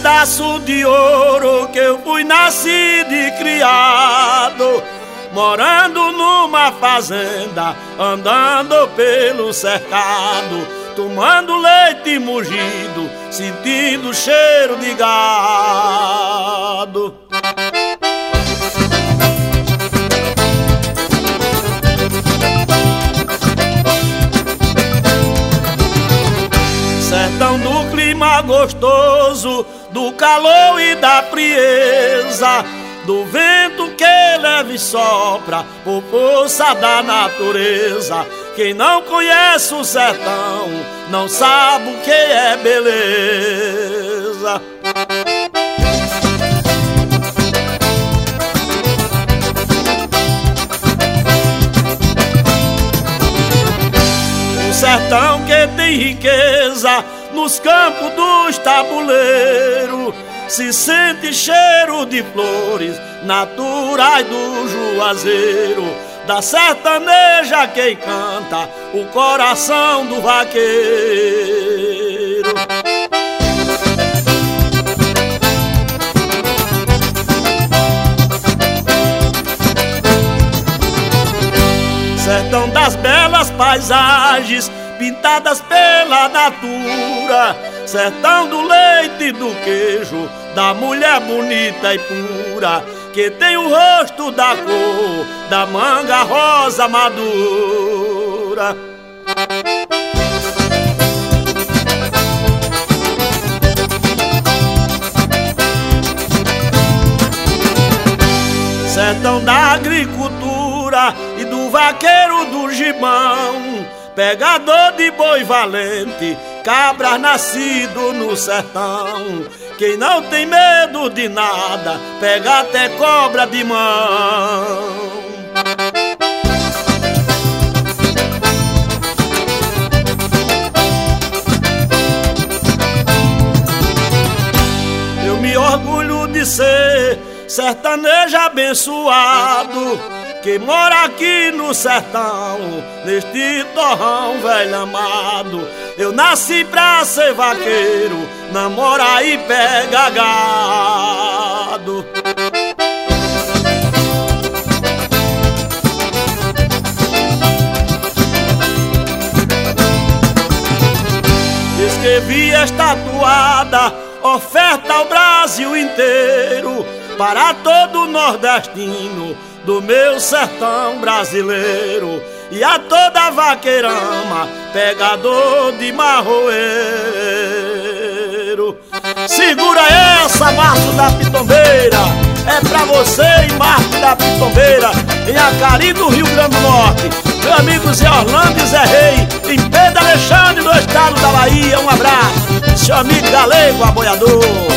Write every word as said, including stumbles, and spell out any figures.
pedaço de ouro que eu fui nascido e criado, morando numa fazenda, andando pelo cercado, tomando leite mugido, sentindo cheiro de gado. Sertão do clima gostoso, do calor e da frieza, do vento que leva e sopra por força da natureza. Quem não conhece o sertão não sabe o que é beleza. Um sertão que tem riqueza nos campos dos tabuleiros, se sente cheiro de flores naturais do juazeiro, da sertaneja que canta o coração do vaqueiro. Sertão das belas paisagens pintadas pela natura, sertão do leite e do queijo, da mulher bonita e pura, que tem o rosto da cor da manga rosa madura. Sertão da agricultura e do vaqueiro do gibão, pegador de boi valente, cabras nascido no sertão. Quem não tem medo de nada, pega até cobra de mão. Eu me orgulho de ser sertanejo abençoado, que mora aqui no sertão, neste torrão velho amado. Eu nasci pra ser vaqueiro, namorar e pegar gado. Escrevi esta toada, oferta ao Brasil inteiro, para todo nordestino do meu sertão brasileiro, e a toda vaqueirama, pegador de marroeiro. Segura essa, Márcio da Pitombeira, é pra você e Márcio da Pitombeira, em Acari do Rio Grande do Norte. Meu amigo Zé Orlando e Zé Rei, em Pedro Alexandre, no estado da Bahia. Um abraço, seu amigo galego aboiador.